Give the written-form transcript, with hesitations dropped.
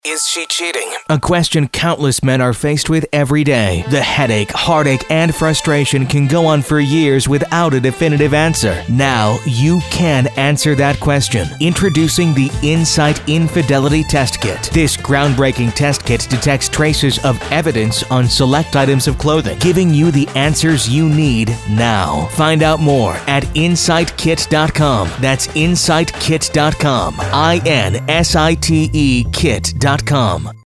Is she cheating? A question countless men are faced with every day. The headache, heartache, and frustration can go on for years without a definitive answer. Now you can answer that question. Introducing the Insight Infidelity Test Kit. This groundbreaking test kit detects traces of evidence on select items of clothing, giving you the answers you need now. Find out more at InsightKit.com. That's InsightKit.com. INSITE kit.com.